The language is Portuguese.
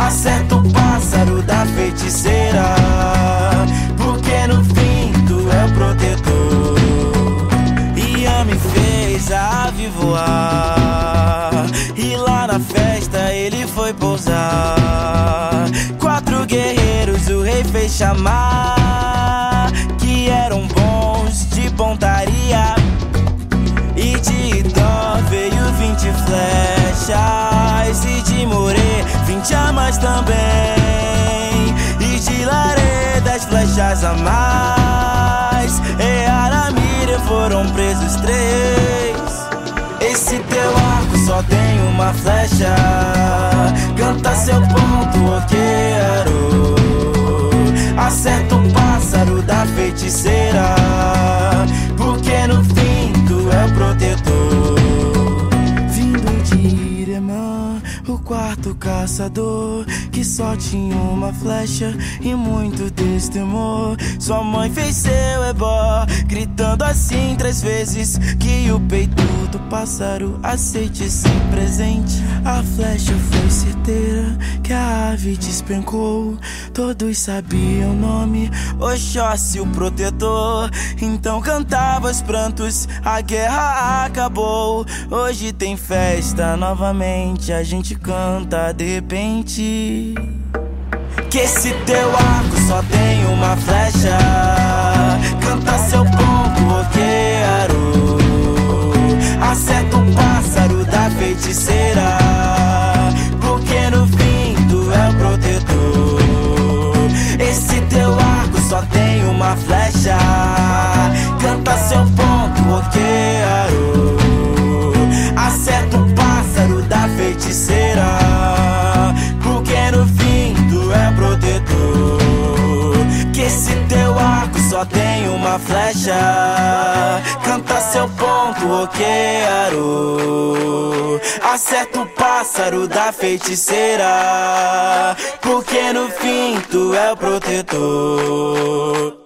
acerta o pássaro da feiticeira, porque no fim tu é o protetor. Ian me fez a ave voar, e lá na festa ele foi pousar. 4 guerreiros o rei fez chamar, que eram bons de pontaria, e de Dó veio 20 flechas, e de Morê 20 armas também, e de Larê 10 flechas a mais, e Aramira foram presos 3. Esse teu arco só tem uma flecha, canta seu ponto, oqueiro, acerta o pássaro da feiticeira, porque no fim tu é o protetor. Vindo de Iremã, o 4º caçador, que só tinha uma flecha e muito destemor. Sua mãe fez seu ebó, gritando assim 3 vezes, que o peito do pássaro aceite sem presente. A flecha foi certeira, que a ave despencou. Todos sabiam o nome, Oxóssi o protetor. Então cantava os prantos, a guerra acabou. Hoje tem festa novamente, a gente canta de repente. Que esse teu arco só tem uma flecha, canta seu ponto, oqueiro, acerta o pássaro da feiticeira, porque no fim tu é o protetor. Esse teu arco só tem uma flecha, canta seu ponto, oqueiro, acerta o pássaro da feiticeira, porque no fim tu é protetor. Que esse teu arco só tem uma flecha, canta seu ponto, oqueiro, acerta o pássaro da feiticeira, porque no fim tu é o protetor.